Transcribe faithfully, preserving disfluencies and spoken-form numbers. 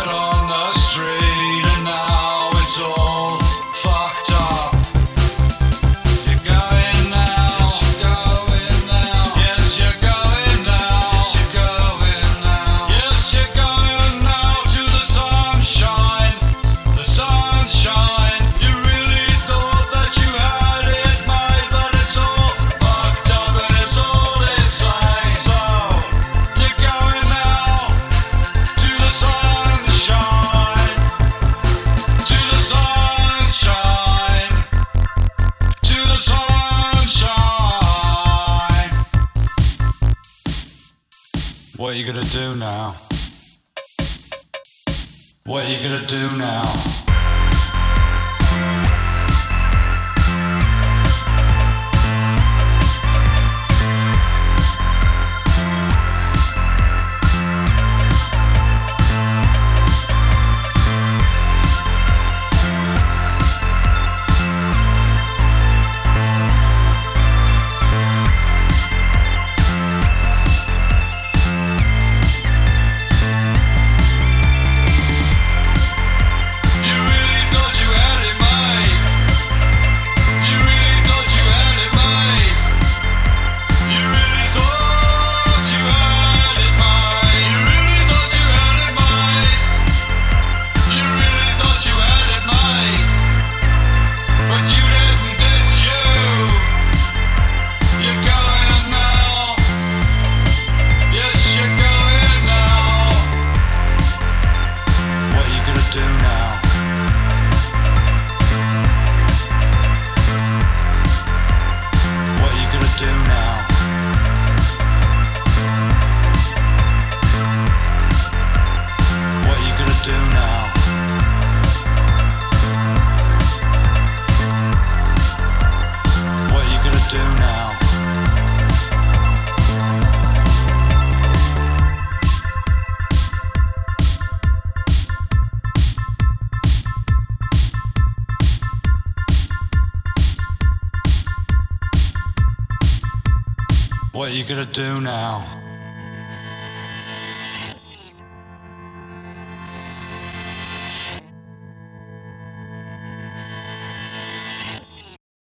out on the street and now it's all fucked up. You're going now. Yes, you're going now. Yes, you're going now. Yes, you're going now. Yes, you're going now to the sunshine. The sunshine. You really thought that you had it made, but it's all fucked up and it's all insane. So you're going now to the sunshine. To the sunshine. To the sunshine. What you gonna do now? What you gonna do now? You really thought you had it made. You really thought you had it made. You really thought you had it made. You really thought you had it made. You really thought you had it made. But you didn't, did you? You're going now. Yes, you're going now. What you gonna do now? What you gonna do now? What you gonna do now? What you gonna do now? What you gonna do now?